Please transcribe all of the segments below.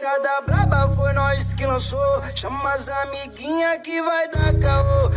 Rapaziada braba, foi nós que lançou. Chama as amiguinha que vai dar caô.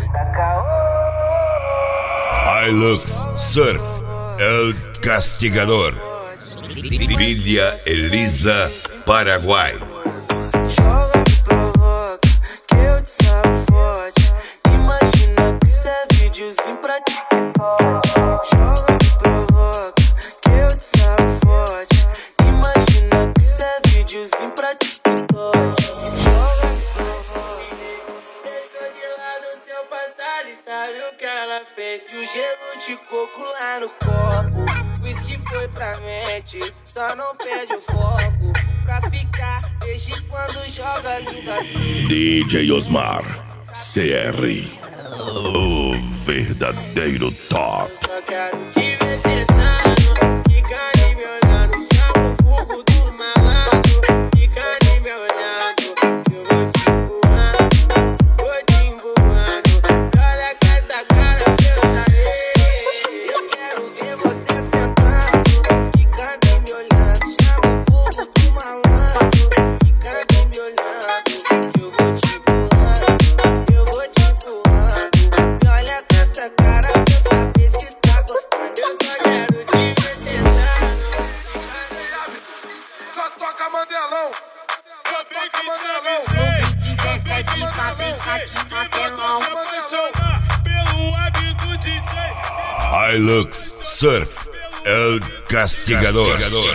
Hilux Surf, El Castigador, Villa Elisa, Paraguai. Joga, me provoca, que eu te sabe forte. Imagina que cê é videozinho pra TikTok. Joga, me provoca, que eu te sabe forte. Imagina que cê é videozinho pra TikTok. Joga, me provoca. Deixou de lado o seu passado e sabe o que ela fez. E o gelo de coco lá no copo. Whisky foi pra mente, só não perde o foco. Pra ficar desde quando joga lindo assim. DJ Osmar, CR, o verdadeiro top. Só quero te ver sentando, fica ali me olhando. Chama o fogo do malandro, fica ali me olhando. Que eu vou te empurrando, vou te empurrando. Olha com essa cara que eu sarei. Eu quero ver você sentando, fica ali me olhando. Chama o fogo do malandro, fica ali me olhando. Que eu vou te empurrando, eu vou te empurrando. E olha com essa cara que eu saber se tá gostando. Eu só quero te ver sentando. Só toca Mandelão. Eu bem que te avisei, eu bem que te avisei. Que mandou se apaixonar pelo web do DJ. Hilux Surf, El Castigador.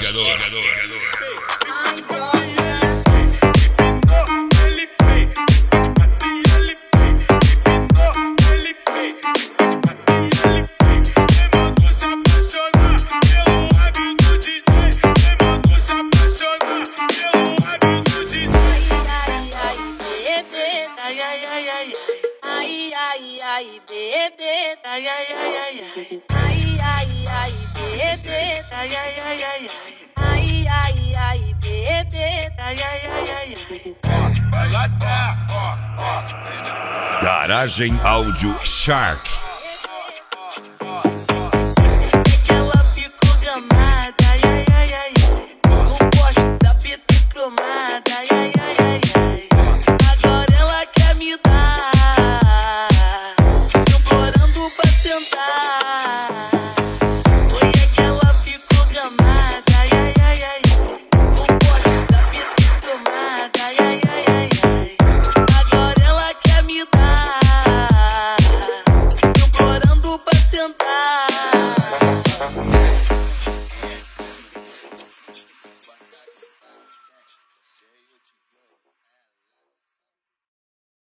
Ai, bebê, ai, ai, ai, ai, ai, ai, ai, bebê, ai, ai, ai, ai, ai, ai, ai, bebê, ai, ai, ai, ai, Garagem Áudio Shark.